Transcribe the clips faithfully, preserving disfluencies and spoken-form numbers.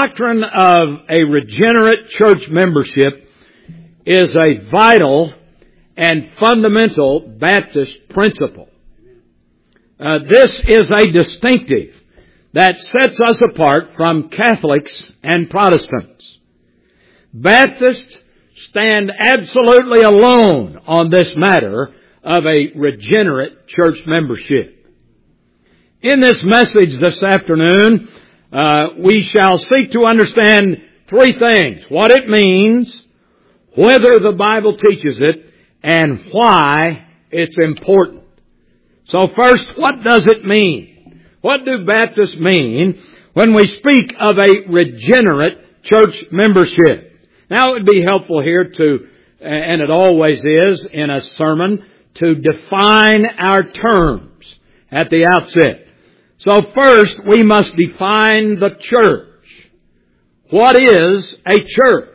doctrine of a regenerate church membership is a vital and fundamental Baptist principle. Uh, this is a distinctive that sets us apart from Catholics and Protestants. Baptists stand absolutely alone on this matter of a regenerate church membership. In this message this afternoon, uh, we shall seek to understand three things: what it means, whether the Bible teaches it, and why it's important. So first, what does it mean? What do Baptists mean when we speak of a regenerate church membership? Now, it would be helpful here to, and it always is in a sermon, to define our terms at the outset. So first, we must define the church. What is a church?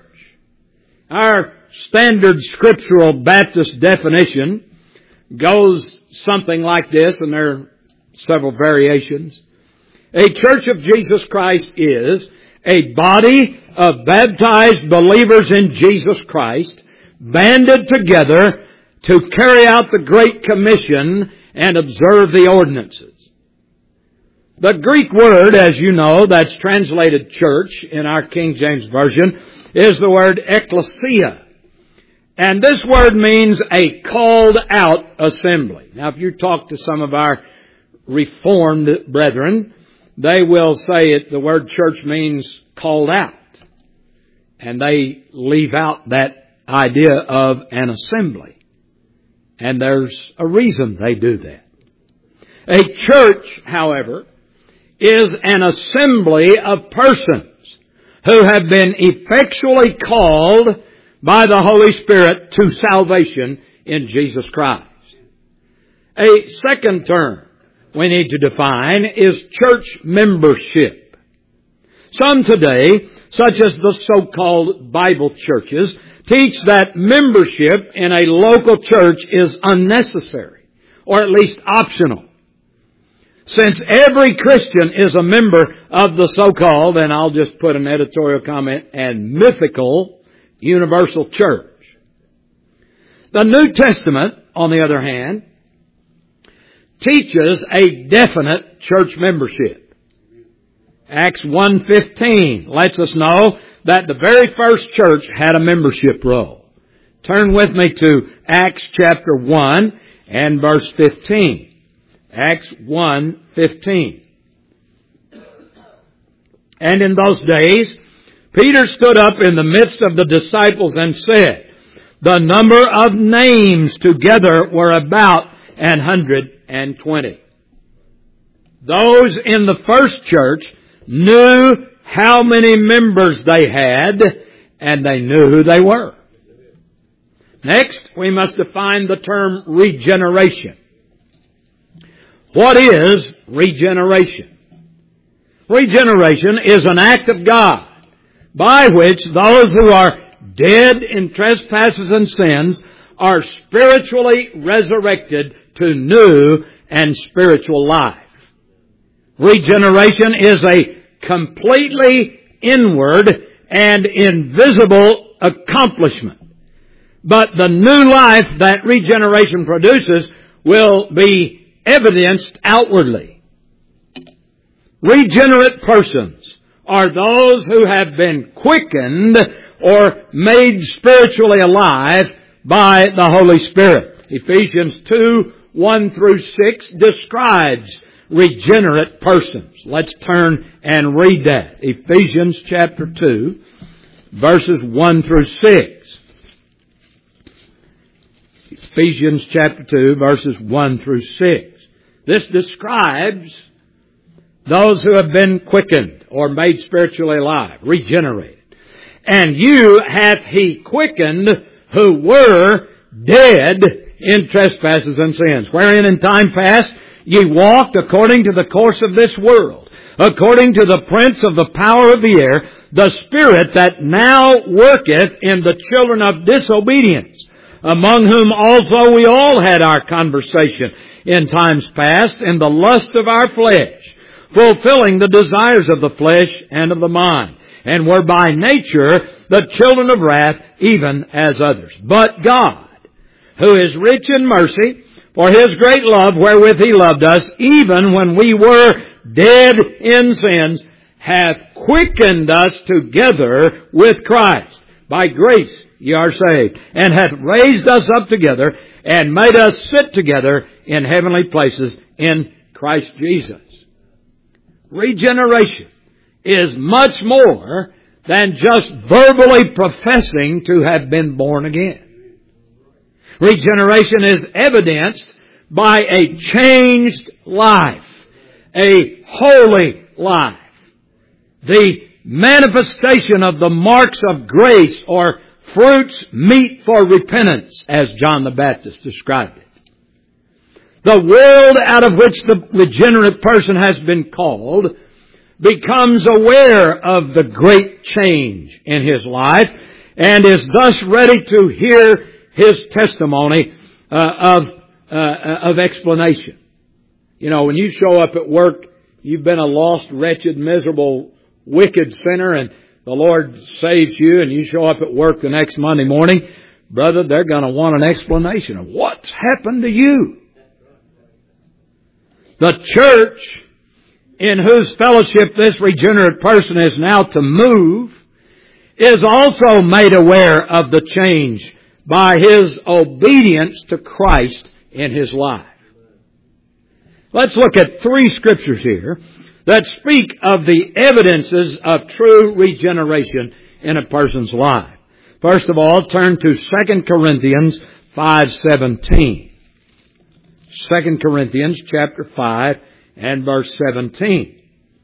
Our standard scriptural Baptist definition goes something like this, and there are several variations. A church of Jesus Christ is a body of baptized believers in Jesus Christ, banded together to carry out the Great Commission and observe the ordinances. The Greek word, as you know, that's translated church in our King James Version, is the word ecclesia. And this word means a called out assembly. Now, if you talk to some of our Reformed brethren, they will say it, the word church means called out. And they leave out that idea of an assembly. And there's a reason they do that. A church, however, is an assembly of persons who have been effectually called by the Holy Spirit to salvation in Jesus Christ. A second term we need to define is church membership. Some today, such as the so-called Bible churches, teach that membership in a local church is unnecessary, or at least optional. Since every Christian is a member of the so-called, and I'll just put an editorial comment, and mythical universal church. The New Testament, on the other hand, teaches a definite church membership. Acts one fifteen lets us know that the very first church had a membership roll. Turn with me to Acts chapter one and verse fifteen. Acts one fifteen. And in those days, Peter stood up in the midst of the disciples and said, the number of names together were about an hundred and twenty. Those in the first church knew how many members they had, and they knew who they were. Next, we must define the term regeneration. What is regeneration? Regeneration is an act of God by which those who are dead in trespasses and sins are spiritually resurrected to new and spiritual life. Regeneration is a completely inward and invisible accomplishment. But the new life that regeneration produces will be evidenced outwardly. Regenerate persons are those who have been quickened or made spiritually alive by the Holy Spirit. Ephesians two, one through six describes regenerate persons. Let's turn and read that. Ephesians chapter two, verses one through six. Ephesians chapter two, verses one through six. This describes those who have been quickened or made spiritually alive, regenerated. And you hath He quickened who were dead in trespasses and sins, wherein in time past ye walked according to the course of this world, according to the prince of the power of the air, the spirit that now worketh in the children of disobedience, among whom also we all had our conversation in times past in the lust of our flesh, fulfilling the desires of the flesh and of the mind, and were by nature the children of wrath, even as others. But God, who is rich in mercy, for His great love wherewith He loved us, even when we were dead in sins, hath quickened us together with Christ. By grace ye are saved, and hath raised us up together, and made us sit together in heavenly places in Christ Jesus. Regeneration is much more than just verbally professing to have been born again. Regeneration is evidenced by a changed life, a holy life. The manifestation of the marks of grace, or fruits meet for repentance, as John the Baptist described it. The world out of which the regenerate person has been called becomes aware of the great change in his life and is thus ready to hear his testimony uh, of uh, of explanation. You know, when you show up at work, you've been a lost, wretched, miserable, wicked sinner, and the Lord saves you, and you show up at work the next Monday morning, brother, they're going to want an explanation of what's happened to you. The church, in whose fellowship this regenerate person is now to move, is also made aware of the change by his obedience to Christ in his life. Let's look at three scriptures here that speak of the evidences of true regeneration in a person's life. First of all, turn to Second Corinthians five seventeen. Second Corinthians chapter five and verse seventeen.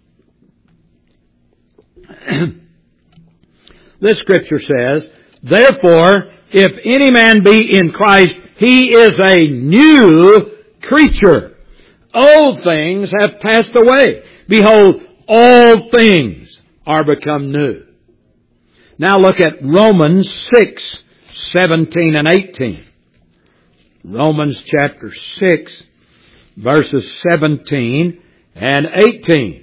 This scripture says, "Therefore, if any man be in Christ, he is a new creature. Old things have passed away. Behold, all things are become new." Now look at Romans six seventeen and eighteen. Romans chapter six, verses seventeen and eighteen.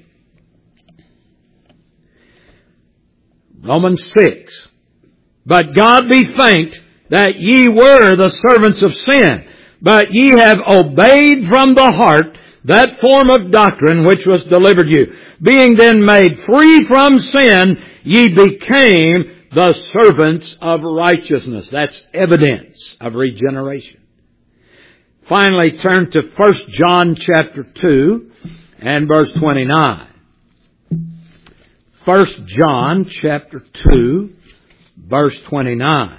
Romans six. "But God be thanked that ye were the servants of sin, but ye have obeyed from the heart that form of doctrine which was delivered you. Being then made free from sin, ye became the servants of righteousness." That's evidence of regeneration. Finally, turn to First John chapter two and verse twenty-nine. First John chapter two, verse twenty-nine.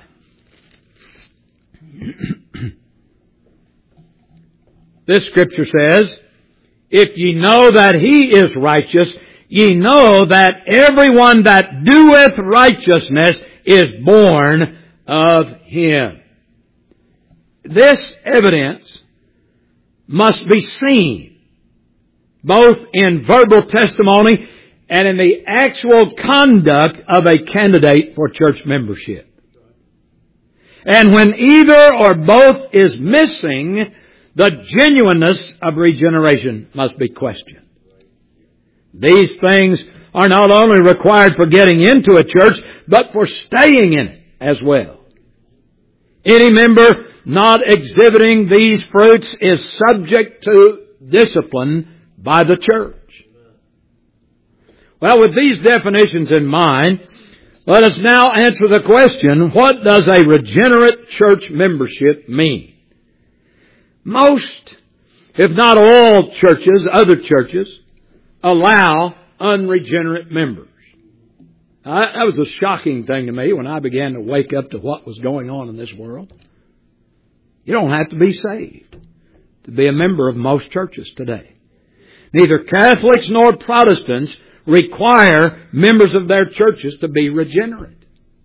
This scripture says, "If ye know that He is righteous, ye know that everyone that doeth righteousness is born of Him." This evidence must be seen both in verbal testimony and in the actual conduct of a candidate for church membership. And when either or both is missing, the genuineness of regeneration must be questioned. These things are not only required for getting into a church, but for staying in it as well. Any member not exhibiting these fruits is subject to discipline by the church. Well, with these definitions in mind, let us now answer the question, what does a regenerate church membership mean? Most, if not all churches, other churches, allow unregenerate members. Now, that was a shocking thing to me when I began to wake up to what was going on in this world. You don't have to be saved to be a member of most churches today. Neither Catholics nor Protestants require members of their churches to be regenerate.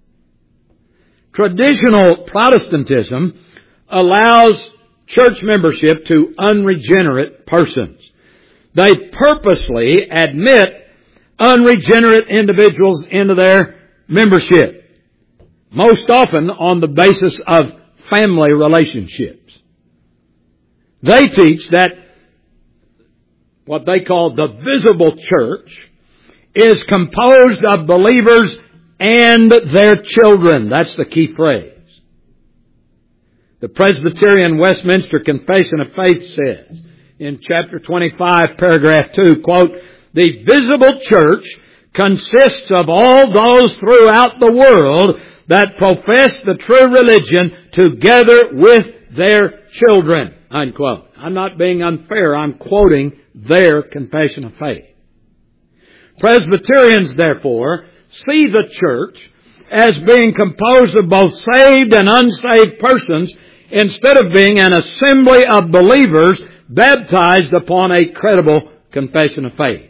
Traditional Protestantism allows church membership to unregenerate persons. They purposely admit unregenerate individuals into their membership, most often on the basis of family relationships. They teach that what they call the visible church is composed of believers and their children. That's the key phrase. The Presbyterian Westminster Confession of Faith says in chapter twenty-five, paragraph two, quote, "The visible church consists of all those throughout the world that profess the true religion together with their children," unquote. I'm not being unfair. I'm quoting their confession of faith. Presbyterians, therefore, see the church as being composed of both saved and unsaved persons instead of being an assembly of believers baptized upon a credible confession of faith.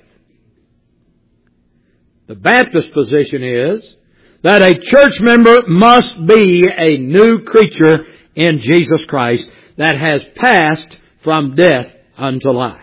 The Baptist position is that a church member must be a new creature in Jesus Christ that has passed from death unto life.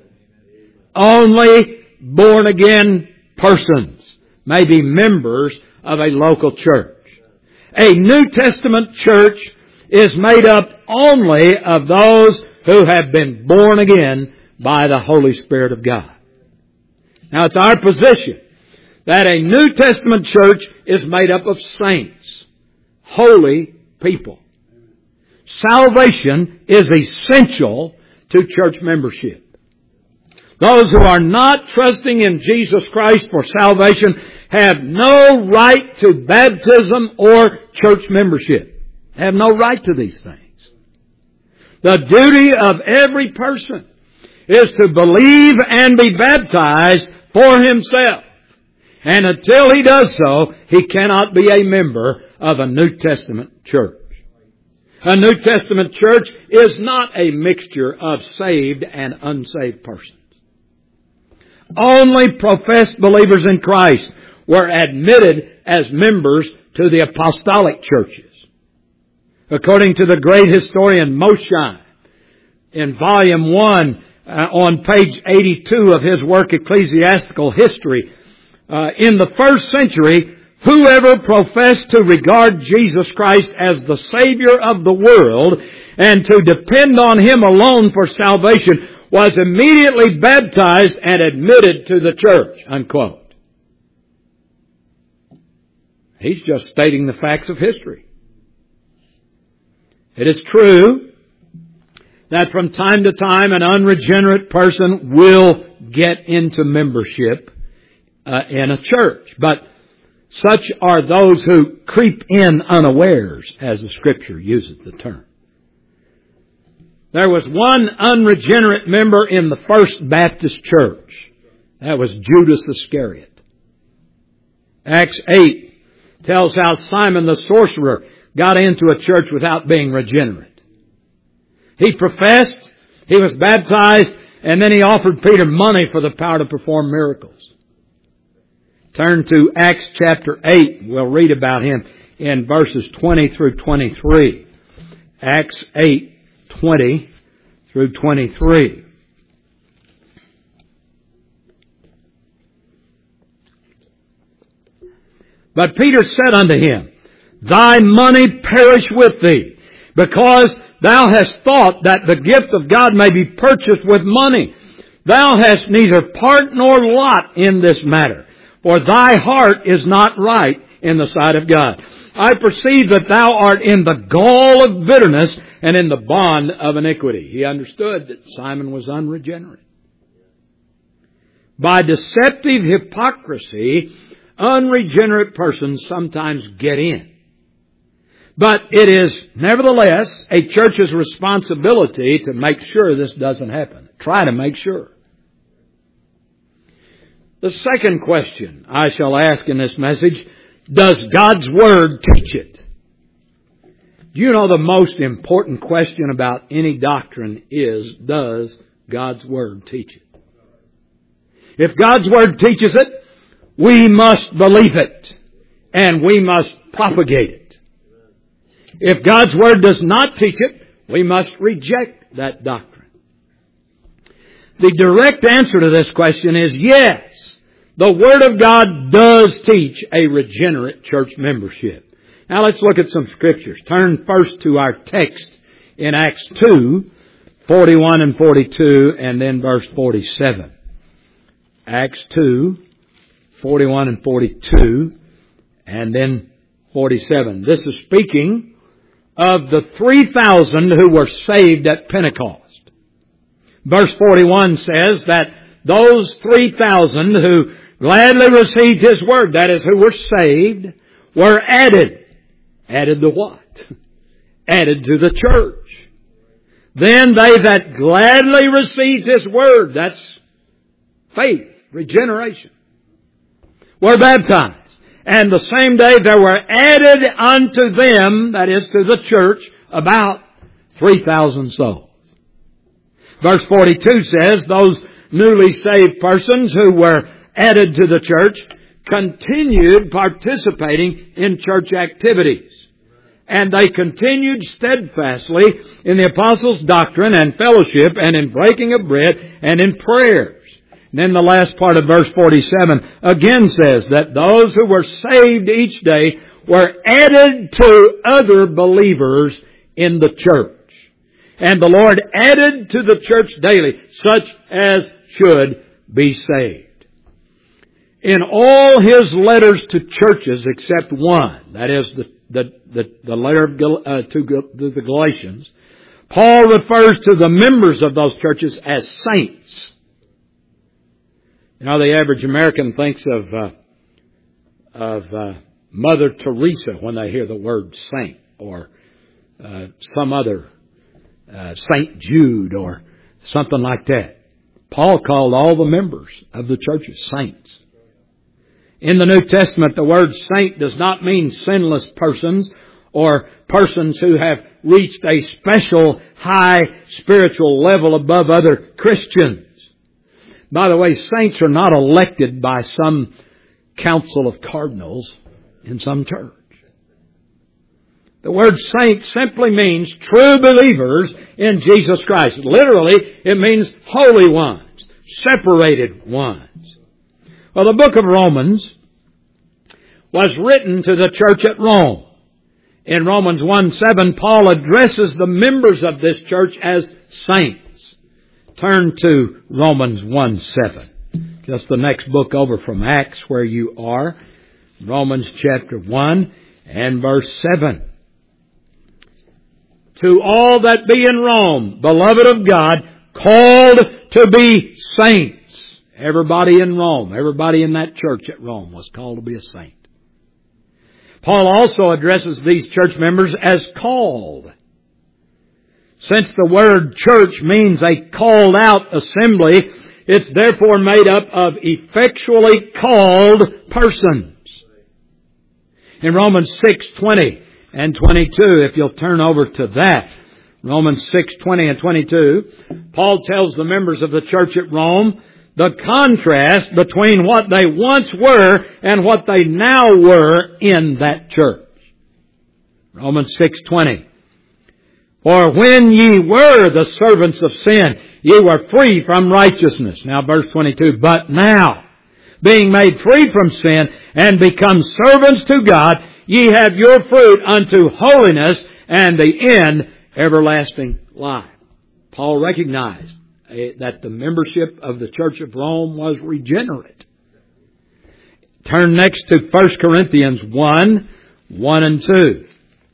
Only born-again persons may be members of a local church. A New Testament church is made up only of those who have been born again by the Holy Spirit of God. Now, it's our position that a New Testament church is made up of saints, holy people. Salvation is essential to church membership. Those who are not trusting in Jesus Christ for salvation have no right to baptism or church membership. They have no right to these things. The duty of every person is to believe and be baptized for himself. And until he does so, he cannot be a member of a New Testament church. A New Testament church is not a mixture of saved and unsaved persons. Only professed believers in Christ were admitted as members to the apostolic churches. According to the great historian Mosheim, in volume one, uh, on page eighty-two of his work Ecclesiastical History, uh, in the first century, whoever professed to regard Jesus Christ as the Savior of the world and to depend on Him alone for salvation was immediately baptized and admitted to the church, unquote. He's just stating the facts of history. It is true that from time to time an unregenerate person will get into membership uh, in a church. But such are those who creep in unawares, as the Scripture uses the term. There was one unregenerate member in the First Baptist Church. That was Judas Iscariot. Acts eight tells how Simon the sorcerer got into a church without being regenerate. He professed, he was baptized, and then he offered Peter money for the power to perform miracles. Turn to Acts chapter eight. We'll read about him in verses twenty through twenty-three. Acts eight, twenty through twenty-three. But Peter said unto him, Thy money perish with thee, because thou hast thought that the gift of God may be purchased with money. Thou hast neither part nor lot in this matter, for thy heart is not right in the sight of God. I perceive that thou art in the gall of bitterness and in the bond of iniquity. He understood that Simon was unregenerate. By deceptive hypocrisy, unregenerate persons sometimes get in. But it is nevertheless a church's responsibility to make sure this doesn't happen. Try to make sure. The second question I shall ask in this message, does God's Word teach it? Do you know the most important question about any doctrine is, does God's Word teach it? If God's Word teaches it, we must believe it, and we must propagate it. If God's Word does not teach it, we must reject that doctrine. The direct answer to this question is yes. The Word of God does teach a regenerate church membership. Now let's look at some scriptures. Turn first to our text in Acts two, forty-one and forty-two, and then verse forty-seven. Acts two, forty-one and forty-two, and then forty-seven. This is speaking of the three thousand who were saved at Pentecost. Verse forty-one says that those three thousand who gladly received His Word, that is, who were saved, were added. Added to what? Added to the church. Then they that gladly received His Word, that's faith, regeneration, were baptized. And the same day there were added unto them, that is to the church, about three thousand souls. Verse forty-two says, those newly saved persons who were added to the church continued participating in church activities. And they continued steadfastly in the apostles' doctrine and fellowship and in breaking of bread and in prayers. And then the last part of verse forty-seven again says that those who were saved each day were added to other believers in the church. And the Lord added to the church daily such as should be saved. In all His letters to churches except one, that is the, the, the, the letter of, uh, to the Galatians, Paul refers to the members of those churches as saints. You know, the average American thinks of uh, of uh, Mother Teresa when they hear the word saint, or uh, some other uh, Saint Jude or something like that. Paul called all the members of the churches saints. In the New Testament, the word saint does not mean sinless persons or persons who have reached a special high spiritual level above other Christians. By the way, saints are not elected by some council of cardinals in some church. The word saint simply means true believers in Jesus Christ. Literally, it means holy ones, separated ones. Well, the book of Romans was written to the church at Rome. In Romans one seven, Paul addresses the members of this church as saints. Turn to Romans one seven. Just the next book over from Acts where you are. Romans chapter one and verse seven. To all that be in Rome, beloved of God, called to be saints. Everybody in Rome, everybody in that church at Rome was called to be a saint. Paul also addresses these church members as called. Since the word church means a called out assembly, it's therefore made up of effectually called persons. In Romans six twenty and twenty-two, if you'll turn over to that, Romans six twenty and twenty-two, Paul tells the members of the church at Rome the contrast between what they once were and what they now were in that church. Romans six twenty. For when ye were the servants of sin, ye were free from righteousness. Now verse twenty-two. But now, being made free from sin and become servants to God, ye have your fruit unto holiness, and the end everlasting life. Paul recognized that the membership of the Church of Rome was regenerate. Turn next to First Corinthians one, one and two.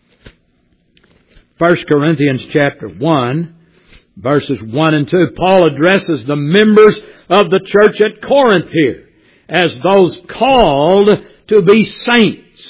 First Corinthians chapter one, verses one and two. Paul addresses the members of the church at Corinth here as those called to be saints.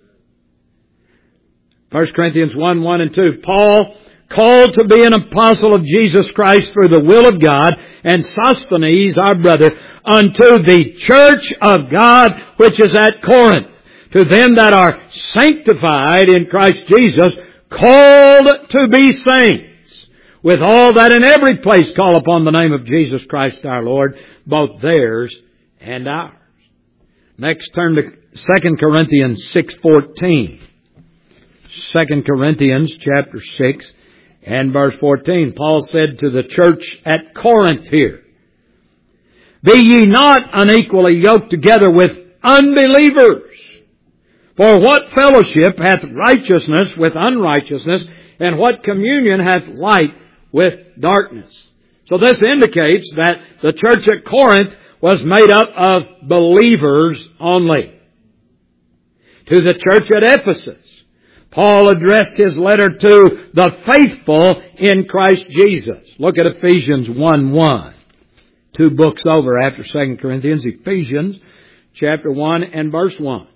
First Corinthians one, one and two. Paul, called to be an apostle of Jesus Christ through the will of God, and Sosthenes, our brother, unto the church of God which is at Corinth, to them that are sanctified in Christ Jesus, called to be saints, with all that in every place call upon the name of Jesus Christ our Lord, both theirs and ours. Next, turn to Second Corinthians six fourteen. Second Corinthians chapter six and verse fourteen. Paul said to the church at Corinth here, Be ye not unequally yoked together with unbelievers. For what fellowship hath righteousness with unrighteousness, and what communion hath light with darkness? So this indicates that the church at Corinth was made up of believers only. To the church at Ephesus, Paul addressed his letter to the faithful in Christ Jesus. Look at Ephesians one one. Two books over after Second Corinthians, Ephesians chapter one and verse one.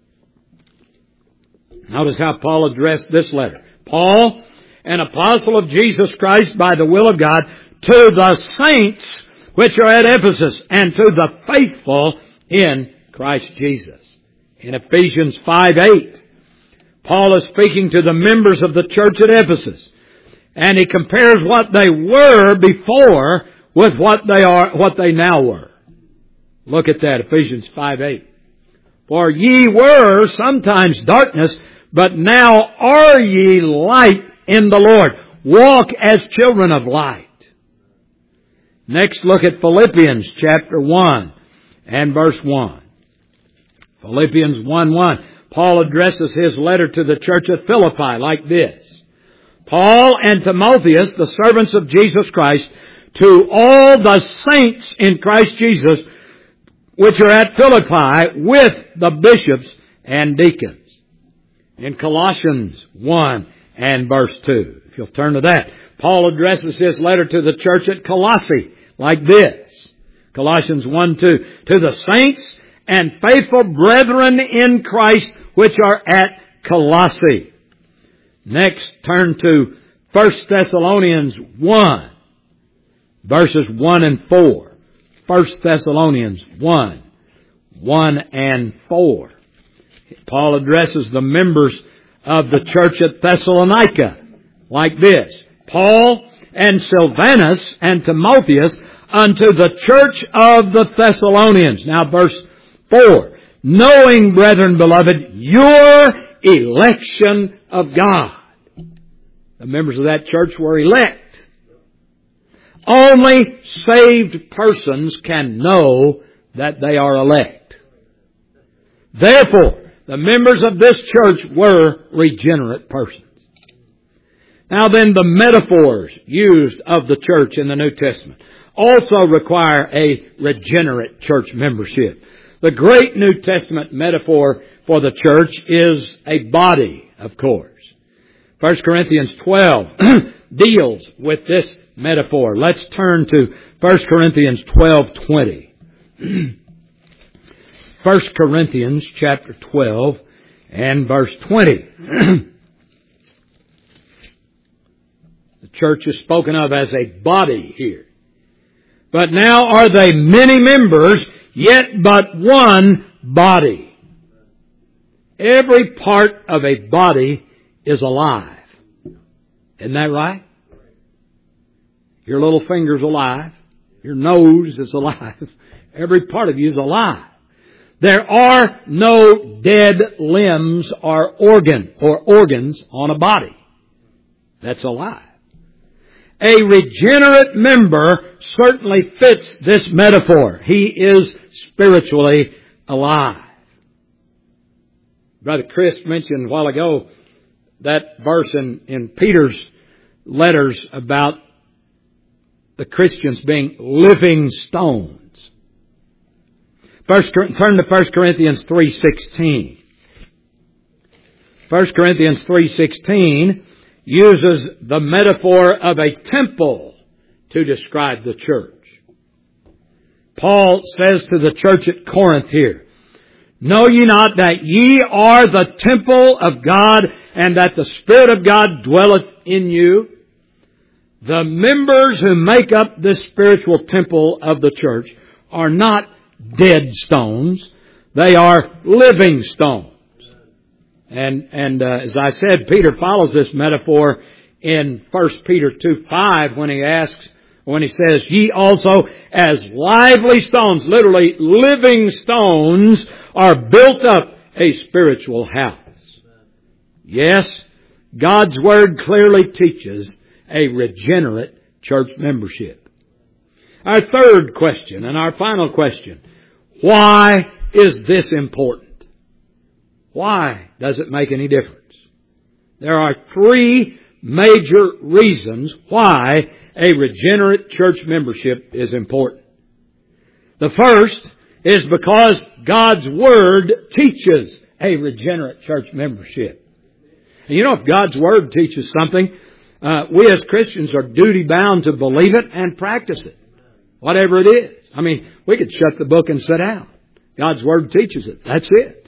Notice how Paul addressed this letter. Paul, an apostle of Jesus Christ by the will of God, to the saints which are at Ephesus, and to the faithful in Christ Jesus. In Ephesians five eight, Paul is speaking to the members of the church at Ephesus, and he compares what they were before with what they are, what they now were. Look at that, Ephesians five eight. For ye were sometimes darkness, but now are ye light in the Lord. Walk as children of light. Next, look at Philippians chapter one and verse one. Philippians one one. Paul addresses his letter to the church at Philippi like this. Paul and Timotheus, the servants of Jesus Christ, to all the saints in Christ Jesus, which are at Philippi, with the bishops and deacons. In Colossians one and verse two. If you'll turn to that. Paul addresses his letter to the church at Colossae like this. Colossians one two. To the saints and faithful brethren in Christ which are at Colossae. Next, turn to First Thessalonians one, verses one and four. First Thessalonians one, one and four. Paul addresses the members of the church at Thessalonica like this. Paul and Silvanus and Timotheus unto the church of the Thessalonians. Now verse four. Knowing, brethren beloved, your election of God. The members of that church were elect. Only saved persons can know that they are elect. Therefore, the members of this church were regenerate persons. Now then, the metaphors used of the church in the New Testament also require a regenerate church membership. The great New Testament metaphor for the church is a body, of course. First Corinthians twelve deals with this metaphor. Let's turn to First Corinthians twelve twenty. First Corinthians chapter twelve and verse twenty. The church is spoken of as a body here. But now are they many members, yet but one body. Every part of a body is alive. Isn't that right? Your little finger's alive. Your nose is alive. Every part of you is alive. There are no dead limbs or organ or organs on a body that's alive. A regenerate member certainly fits this metaphor. He is spiritually alive. Brother Chris mentioned a while ago that verse in, in Peter's letters about the Christians being living stones. First, turn to First Corinthians three sixteen. First Corinthians three sixteen uses the metaphor of a temple to describe the church. Paul says to the church at Corinth here, know ye not that ye are the temple of God, and that the Spirit of God dwelleth in you? The members who make up this spiritual temple of the church are not dead stones. They are living stones. And, and uh, as I said, Peter follows this metaphor in First Peter two five when he asks, when he says, ye also as lively stones, literally living stones, are built up a spiritual house. Yes, God's Word clearly teaches a regenerate church membership. Our third question and our final question, why is this important? Why does it make any difference? There are three major reasons why a regenerate church membership is important. The first is because God's Word teaches a regenerate church membership. And you know, if God's Word teaches something, uh, we as Christians are duty bound to believe it and practice it. Whatever it is. I mean, we could shut the book and sit down. God's Word teaches it. That's it.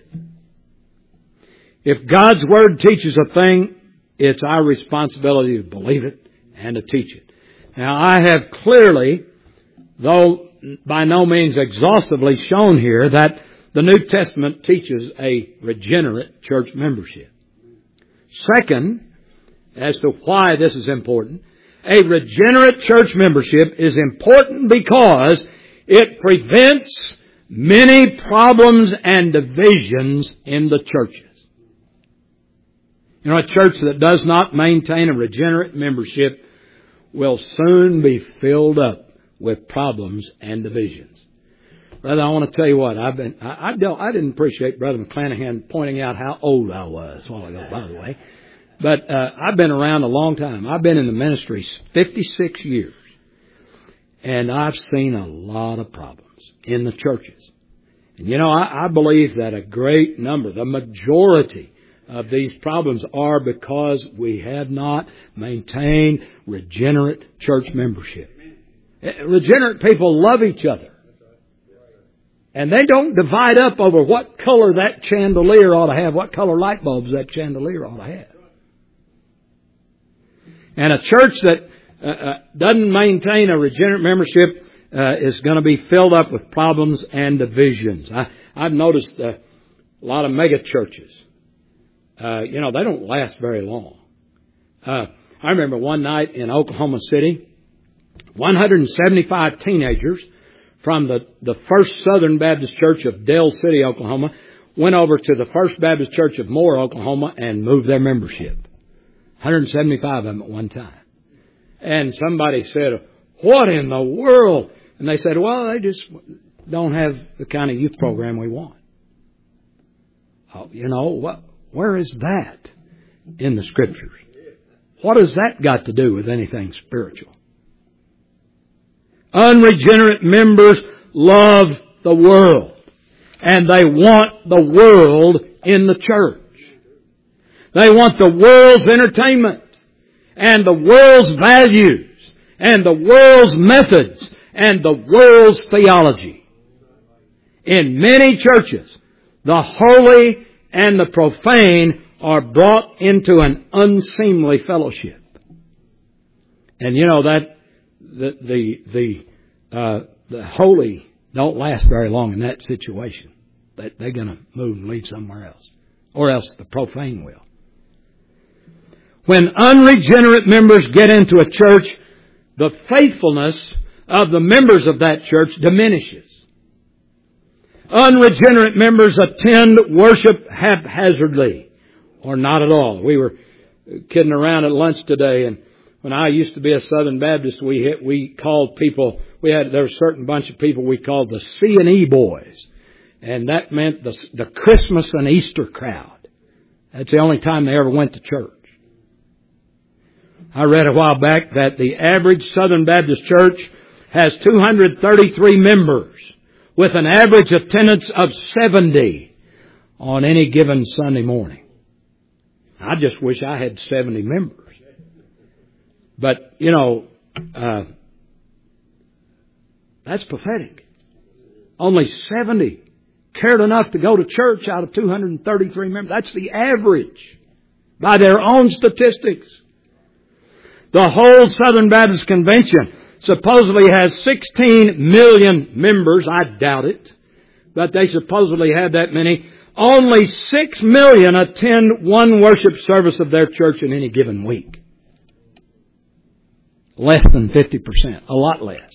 If God's Word teaches a thing, it's our responsibility to believe it and to teach it. Now, I have clearly, though by no means exhaustively, shown here that the New Testament teaches a regenerate church membership. Second, as to why this is important, a regenerate church membership is important because it prevents many problems and divisions in the churches. You know, a church that does not maintain a regenerate membership will soon be filled up with problems and divisions. Brother, I want to tell you what, I've been, I, I don't, I didn't appreciate Brother McClanahan pointing out how old I was a while ago, by the way. But, uh, I've been around a long time. I've been in the ministry fifty-six years. And I've seen a lot of problems in the churches. And you know, I, I believe that a great number, the majority of these problems are because we have not maintained regenerate church membership. Regenerate people love each other. And they don't divide up over what color that chandelier ought to have, what color light bulbs that chandelier ought to have. And a church that uh, uh, doesn't maintain a regenerate membership uh, is going to be filled up with problems and divisions. I, I've noticed uh, a lot of mega churches. Uh, you know, they don't last very long. Uh, I remember one night in Oklahoma City, one hundred seventy-five teenagers from the, the First Southern Baptist Church of Dale City, Oklahoma, went over to the First Baptist Church of Moore, Oklahoma, and moved their membership. one hundred seventy-five of them at one time. And somebody said, what in the world? And they said, well, they just don't have the kind of youth program we want. Oh, you know, what? Where is that in the Scriptures? What has that got to do with anything spiritual? Unregenerate members love the world. And they want the world in the church. They want the world's entertainment. And the world's values. And the world's methods. And the world's theology. In many churches, the holy and the profane are brought into an unseemly fellowship. And you know that the the the uh, the holy don't last very long in that situation. They, they're going to move and leave somewhere else, or else the profane will. When unregenerate members get into a church, the faithfulness of the members of that church diminishes. Unregenerate members attend worship haphazardly, or not at all. We were kidding around at lunch today, and when I used to be a Southern Baptist, we hit, we called people. We had there was a certain bunch of people we called the C and E boys, and that meant the the Christmas and Easter crowd. That's the only time they ever went to church. I read a while back that the average Southern Baptist church has two hundred thirty-three members, with an average attendance of seventy on any given Sunday morning. I just wish I had seventy members. But, you know, uh, that's pathetic. Only seventy cared enough to go to church out of two hundred thirty-three members. That's the average by their own statistics. The whole Southern Baptist Convention supposedly has sixteen million members. I doubt it. But they supposedly have that many. Only six million attend one worship service of their church in any given week. Less than fifty percent. A lot less.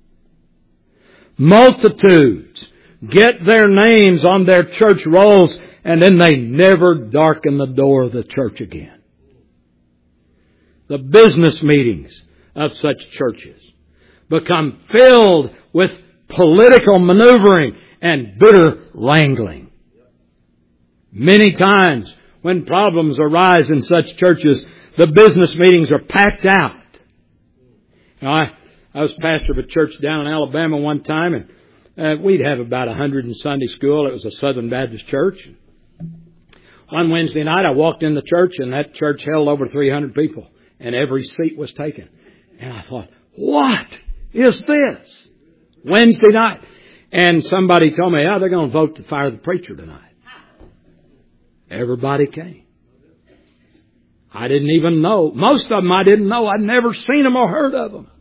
Multitudes get their names on their church rolls, and then they never darken the door of the church again. The business meetings of such churches become filled with political maneuvering and bitter wrangling. Many times when problems arise in such churches, the business meetings are packed out. Now, I, I was pastor of a church down in Alabama one time, and Uh, we'd have about a hundred in Sunday school. It was a Southern Baptist church. One Wednesday night I walked in the church, and that church held over three hundred people, and every seat was taken. And I thought, what is this? Wednesday night. And somebody told me, yeah, they're going to vote to fire the preacher tonight. Everybody came. I didn't even know. Most of them I didn't know. I'd never seen them or heard of them.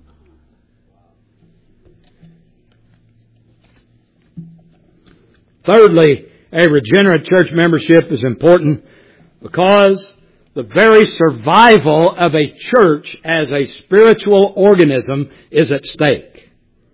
Thirdly, a regenerate church membership is important because the very survival of a church as a spiritual organism is at stake.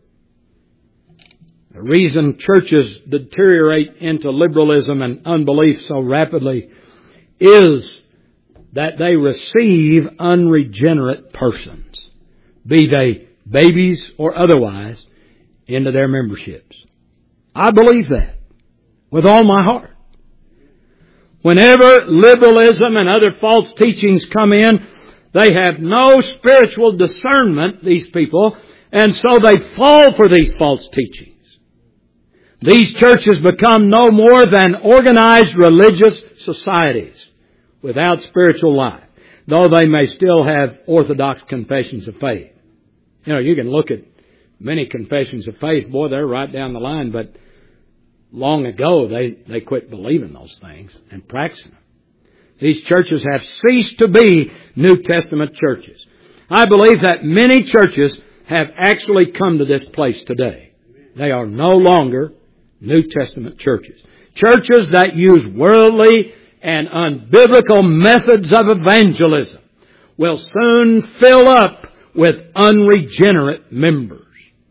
The reason churches deteriorate into liberalism and unbelief so rapidly is that they receive unregenerate persons, be they babies or otherwise, into their memberships. I believe that with all my heart. Whenever liberalism and other false teachings come in, they have no spiritual discernment, these people, and so they fall for these false teachings. These churches become no more than organized religious societies without spiritual life, though they may still have orthodox confessions of faith. You know, you can look at many confessions of faith. Boy, they're right down the line, but long ago they, they quit believing those things and practicing them. These churches have ceased to be New Testament churches. I believe that many churches have actually come to this place today. They are no longer New Testament churches. Churches that use worldly and unbiblical methods of evangelism will soon fill up with unregenerate members.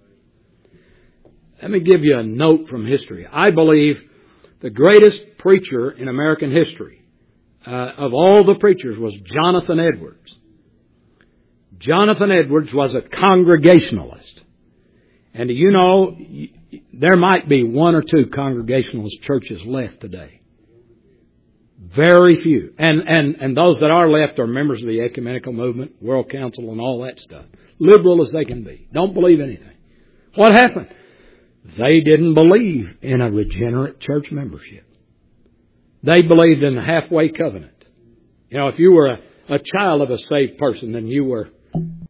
Let me give you a note from history. I believe the greatest preacher in American history uh, of all the preachers was Jonathan Edwards. Jonathan Edwards was a Congregationalist. And do you know, there might be one or two Congregationalist churches left today. Very few. And, and, and those that are left are members of the Ecumenical Movement, World Council and all that stuff. Liberal as they can be. Don't believe anything. What happened? They didn't believe in a regenerate church membership. They believed in the halfway covenant. You know, if you were a, a child of a saved person, then you were